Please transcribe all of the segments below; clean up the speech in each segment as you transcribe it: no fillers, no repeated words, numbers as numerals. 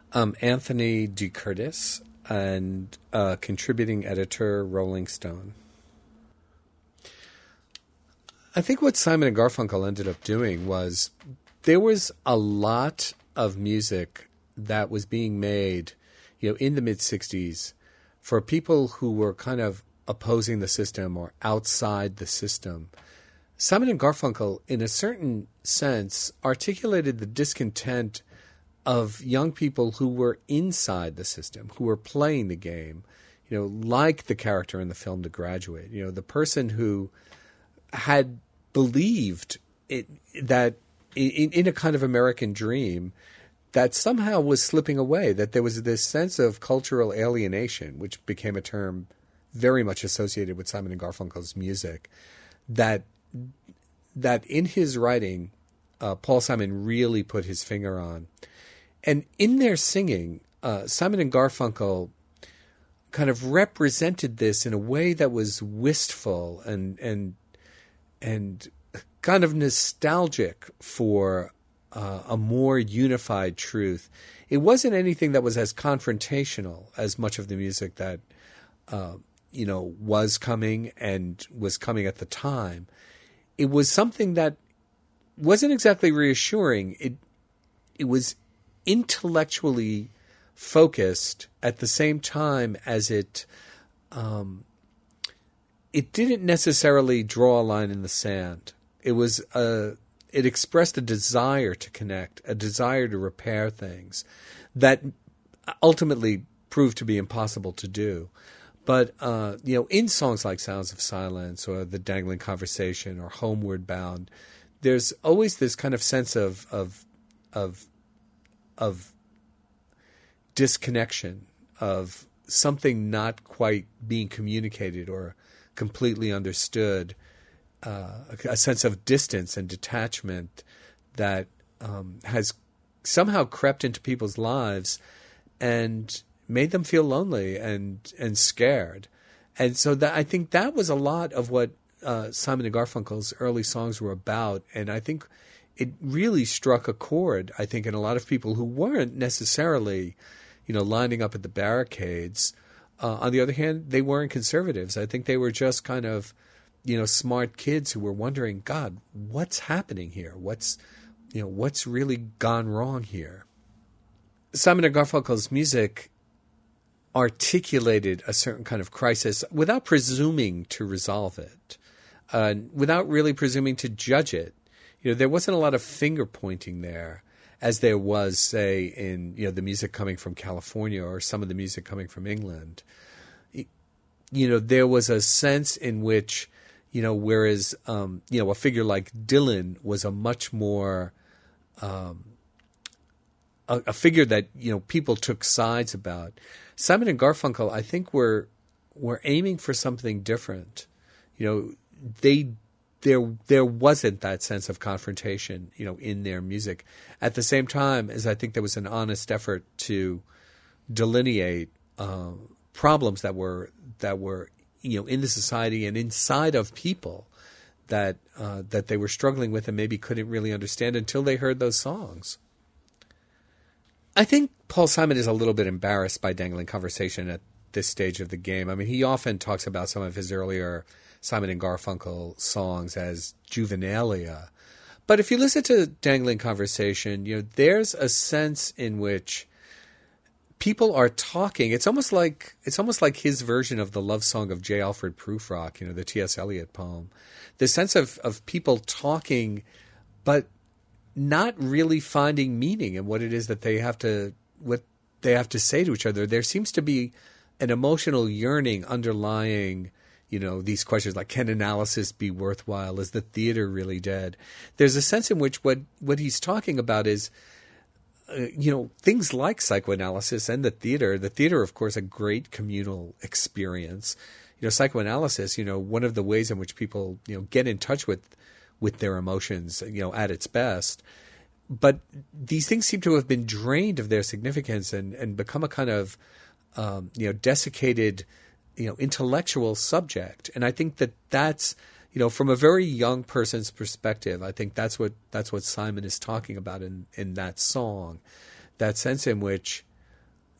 Anthony De Curtis, and contributing editor, Rolling Stone. I think what Simon and Garfunkel ended up doing was there was a lot of music that was being made, in the mid-'60s for people who were kind of opposing the system or outside the system. Simon and Garfunkel, in a certain sense, articulated the discontent of young people who were inside the system, who were playing the game, like the character in the film The Graduate, the person who had believed that in a kind of American dream that somehow was slipping away, that there was this sense of cultural alienation, which became a term very much associated with Simon and Garfunkel's music, that in his writing, Paul Simon really put his finger on. And in their singing, Simon and Garfunkel kind of represented this in a way that was wistful and kind of nostalgic for a more unified truth. It wasn't anything that was as confrontational as much of the music that was coming and was coming at the time. It was something that wasn't exactly reassuring. It was intellectually focused at the same time as it didn't necessarily draw a line in the sand. It expressed a desire to connect, a desire to repair things that ultimately proved to be impossible to do. But, in songs like Sounds of Silence or The Dangling Conversation or Homeward Bound, there's always this kind of sense of disconnection, of something not quite being communicated or completely understood, a sense of distance and detachment that has somehow crept into people's lives and made them feel lonely and scared. And so I think that was a lot of what Simon and Garfunkel's early songs were about. And I think it really struck a chord, I think, in a lot of people who weren't necessarily, lining up at the barricades. On the other hand, they weren't conservatives. I think they were just kind of, smart kids who were wondering, God, what's happening here? What's really gone wrong here? Simon and Garfunkel's music articulated a certain kind of crisis without presuming to resolve it, without really presuming to judge it. There wasn't a lot of finger pointing there, as there was, say, in the music coming from California or some of the music coming from England. There was a sense in which, whereas a figure like Dylan was a much more a figure that people took sides about, Simon and Garfunkel, I think, were aiming for something different. There wasn't that sense of confrontation, in their music. At the same time as I think there was an honest effort to delineate problems that were in the society and inside of people that they were struggling with and maybe couldn't really understand until they heard those songs. I think Paul Simon is a little bit embarrassed by Dangling Conversation at this stage of the game. I mean, he often talks about some of his earlier Simon and Garfunkel songs as juvenilia. But if you listen to Dangling Conversation, there's a sense in which people are talking. It's almost like his version of the love song of J. Alfred Prufrock, the T.S. Eliot poem. The sense of people talking, but not really finding meaning in what it is that they have to say to each other. There seems to be an emotional yearning underlying, these questions like, can analysis be worthwhile? Is the theater really dead? There's a sense in which what he's talking about is, things like psychoanalysis and the theater. The theater, of course, a great communal experience. Psychoanalysis, one of the ways in which people, get in touch with their emotions, at its best. But these things seem to have been drained of their significance and become a kind of, desiccated, intellectual subject. And I think that's, from a very young person's perspective, I think that's what Simon is talking about in that song. That sense in which,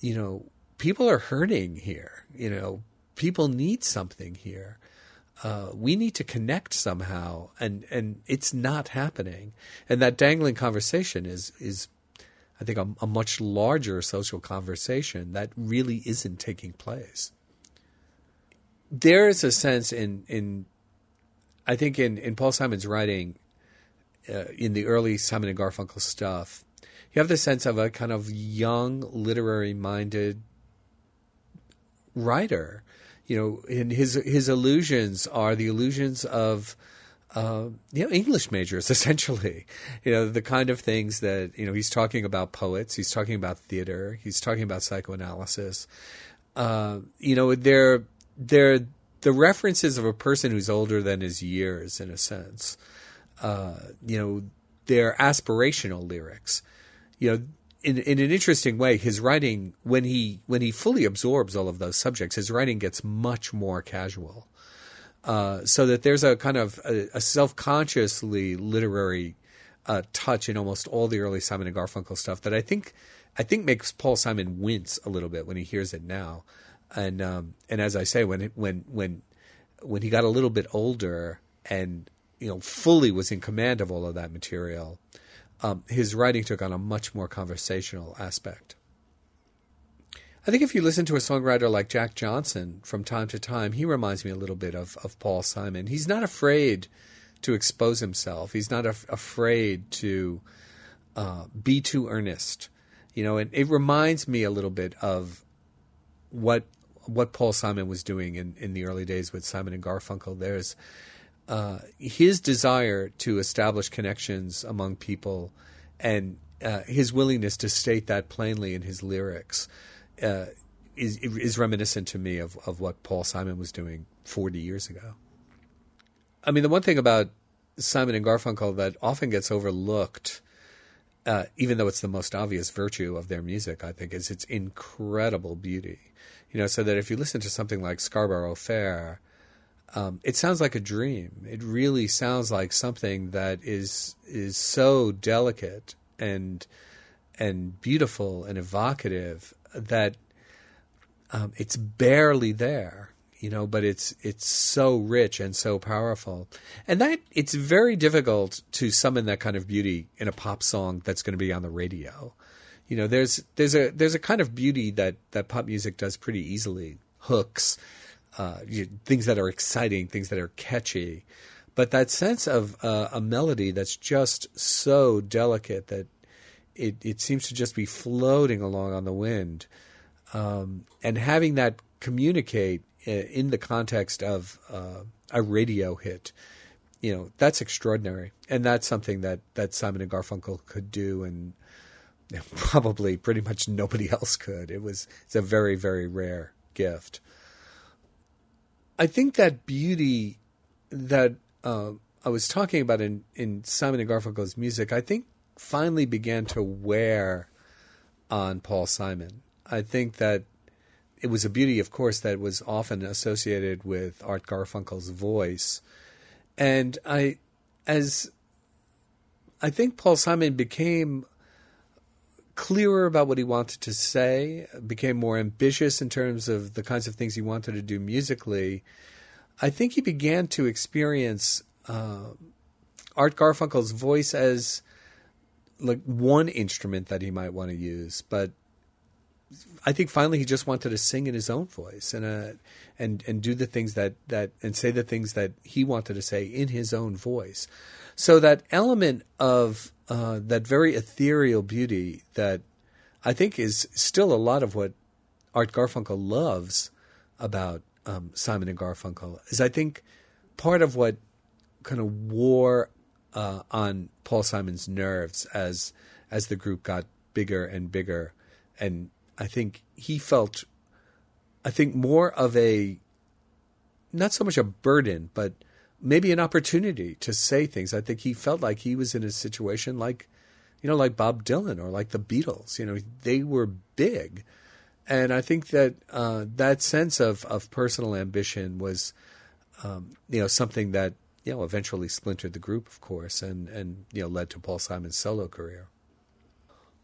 people are hurting here. People need something here. We need to connect somehow, and it's not happening. And that dangling conversation is I think, a much larger social conversation that really isn't taking place. There is a sense in Paul Simon's writing, in the early Simon and Garfunkel stuff, you have the sense of a kind of young, literary-minded writer. And his illusions are the illusions of English majors, essentially. The kind of things that, he's talking about poets, he's talking about theater, he's talking about psychoanalysis. They're the references of a person who's older than his years, in a sense. They're aspirational lyrics. In an interesting way, his writing, when he fully absorbs all of those subjects, his writing gets much more casual. So that there's a kind of a self-consciously literary touch in almost all the early Simon and Garfunkel stuff that I think makes Paul Simon wince a little bit when he hears it now. And as I say, when he got a little bit older and fully was in command of all of that material, his writing took on a much more conversational aspect. I think if you listen to a songwriter like Jack Johnson from time to time, he reminds me a little bit of Paul Simon. He's not afraid to expose himself. He's not afraid to be too earnest. And it reminds me a little bit of what Paul Simon was doing in the early days with Simon and Garfunkel. There's his desire to establish connections among people, and his willingness to state that plainly in his lyrics is reminiscent to me of what Paul Simon was doing 40 years ago. I mean, the one thing about Simon and Garfunkel that often gets overlooked, even though it's the most obvious virtue of their music, I think, is its incredible beauty. So that if you listen to something like Scarborough Fair, it sounds like a dream. It really sounds like something that is so delicate and beautiful and evocative that it's barely there, but it's so rich and so powerful, and that it's very difficult to summon that kind of beauty in a pop song that's going to be on the radio. There's a kind of beauty that pop music does pretty easily, hooks, things that are exciting, things that are catchy, but that sense of a melody that's just so delicate that it seems to just be floating along on the wind. And having that communicate in the context of a radio hit, that's extraordinary. And that's something that Simon and Garfunkel could do, and probably pretty much nobody else could. It's a very, very rare gift. I think that beauty that I was talking about in Simon and Garfunkel's music, I think finally began to wear on Paul Simon. I think that it was a beauty, of course, that was often associated with Art Garfunkel's voice. And I think Paul Simon became clearer about what he wanted to say, became more ambitious in terms of the kinds of things he wanted to do musically. I think he began to experience Art Garfunkel's voice as like one instrument that he might want to use, but I think finally he just wanted to sing in his own voice and do the things that and say the things that he wanted to say in his own voice. So that element of that very ethereal beauty that I think is still a lot of what Art Garfunkel loves about Simon and Garfunkel is, I think, part of what kind of wore on Paul Simon's nerves as the group got bigger and bigger. And I think he felt, more of a, not so much a burden, but maybe an opportunity to say things. I think he felt like he was in a situation like Bob Dylan or like the Beatles. They were big. And I think that that sense of personal ambition was, something that, eventually splintered the group, of course, and led to Paul Simon's solo career.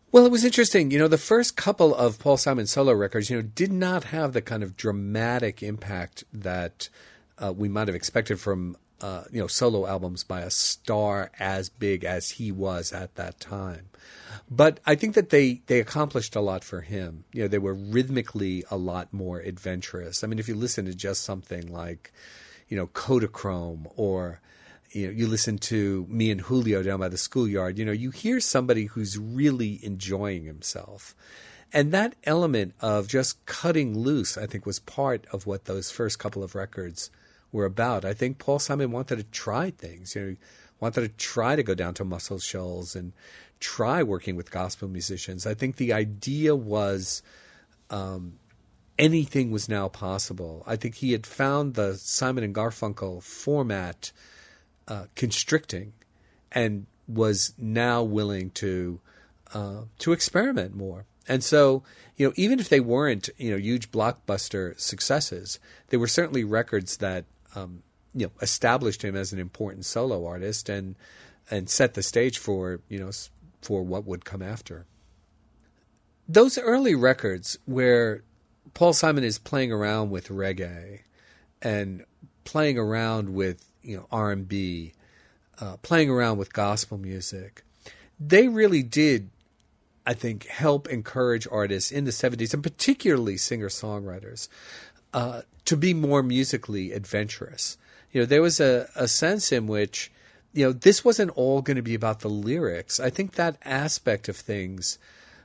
Well, it was interesting. The first couple of Paul Simon solo records, did not have the kind of dramatic impact that we might have expected from, solo albums by a star as big as he was at that time. But I think that they accomplished a lot for him. They were rhythmically a lot more adventurous. I mean, if you listen to just something like, Kodachrome, or you listen to Me and Julio down by the schoolyard, you hear somebody who's really enjoying himself. And that element of just cutting loose, I think, was part of what those first couple of records were about. I think Paul Simon wanted to try things, wanted to try to go down to Muscle Shoals and try working with gospel musicians. I think the idea was anything was now possible. I think he had found the Simon and Garfunkel format constricting, and was now willing to experiment more. And so, even if they weren't, huge blockbuster successes, they were certainly records that, established him as an important solo artist and set the stage for, for what would come after. Those early records where Paul Simon is playing around with reggae and playing around with, R&B, playing around with gospel music, they really did, I think, help encourage artists in the 70s, and particularly singer-songwriters, to be more musically adventurous. There was a sense in which, this wasn't all going to be about the lyrics. I think that aspect of things,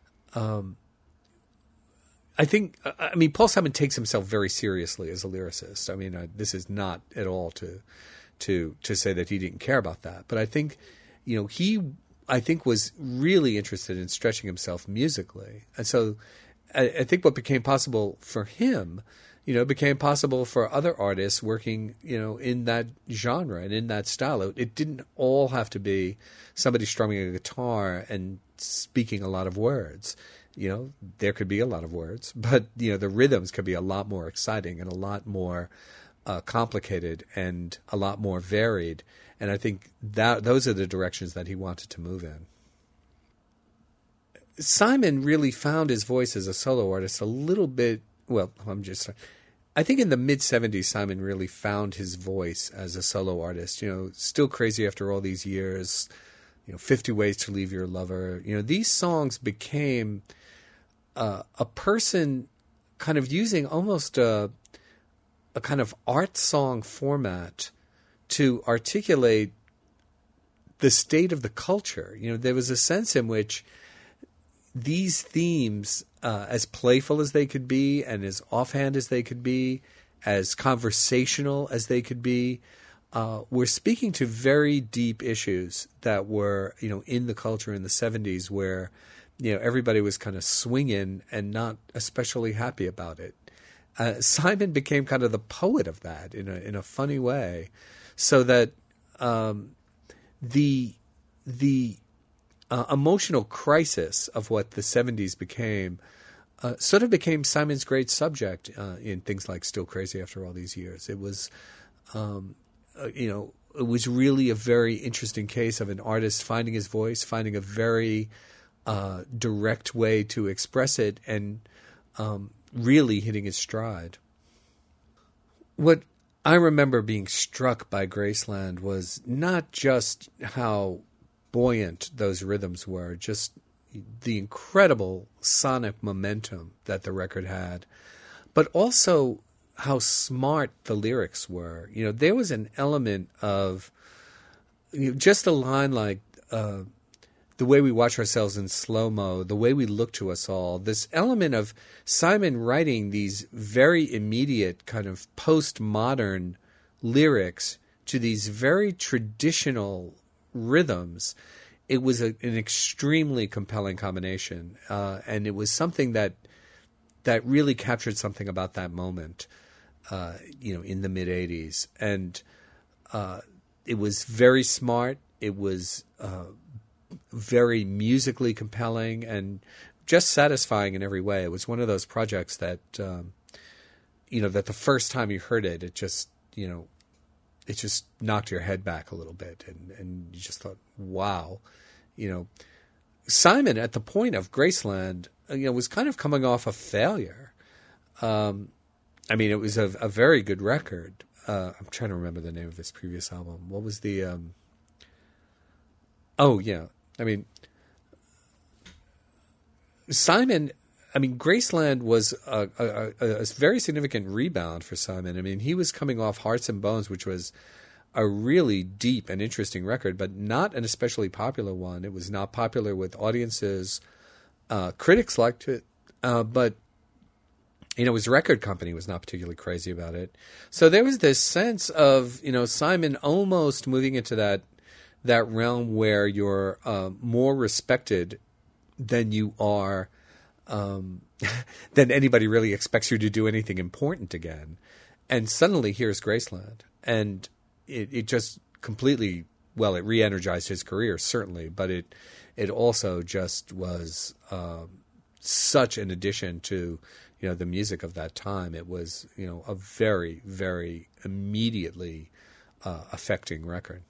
Paul Simon takes himself very seriously as a lyricist. I mean, this is not at all to say that he didn't care about that. But I think, he was really interested in stretching himself musically. And so I think what became possible for him, became possible for other artists working, in that genre and in that style. It didn't all have to be somebody strumming a guitar and speaking a lot of words. There could be a lot of words, but, the rhythms could be a lot more exciting and a lot more complicated and a lot more varied. And I think that those are the directions that he wanted to move in. Simon really found his voice as a solo artist a little bit, I think in the mid-'70s, Simon really found his voice as a solo artist. Still Crazy After All These Years, 50 Ways to Leave Your Lover. These songs became a person kind of using almost a kind of art song format to articulate the state of the culture. There was a sense in which these themes, as playful as they could be and as offhand as they could be, as conversational as they could be, were speaking to very deep issues that were, in the culture in the 70s where, everybody was kind of swinging and not especially happy about it. Simon became kind of the poet of that in a funny way, so that the emotional crisis of what the 70s became sort of became Simon's great subject in things like Still Crazy After All These Years. It was, it was really a very interesting case of an artist finding his voice, finding a very direct way to express it, and really hitting his stride. What I remember being struck by Graceland was not just how buoyant those rhythms were, just the incredible sonic momentum that the record had, but also how smart the lyrics were. There was an element of just a line like the way we watch ourselves in slow-mo, the way we look to us all, this element of Simon writing these very immediate kind of postmodern lyrics to these very traditional rhythms. It was an extremely compelling combination, and it was something that really captured something about that moment, in the mid-'80s. And it was very smart. It was very musically compelling and just satisfying in every way. It was one of those projects that, that the first time you heard it, it just knocked your head back a little bit, and you just thought, wow, Simon, at the point of Graceland, was kind of coming off a failure. I mean, it was a very good record. I'm trying to remember the name of his previous album. What was the? Oh yeah, I mean, Simon. I mean, Graceland was a very significant rebound for Simon. I mean, he was coming off Hearts and Bones, which was a really deep and interesting record, but not an especially popular one. It was not popular with audiences. Critics liked it, but his record company was not particularly crazy about it. So there was this sense of, Simon almost moving into that realm where you're more respected than you are, than anybody really expects you to do anything important again. And suddenly here's Graceland. And it just completely, well, it re-energized his career, certainly, but it also just was such an addition to the music of that time. It was a very, very immediately affecting record.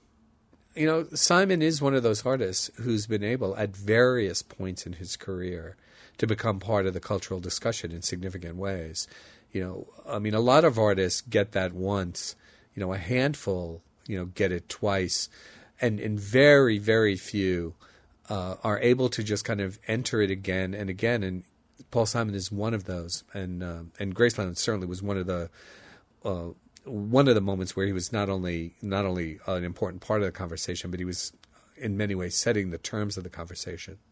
Simon is one of those artists who's been able at various points in his career to become part of the cultural discussion in significant ways. I mean, a lot of artists get that once. A handful get it twice, and very, very few are able to just kind of enter it again and again. And Paul Simon is one of those, and Graceland certainly was one of the moments where he was not only an important part of the conversation, but he was in many ways setting the terms of the conversation.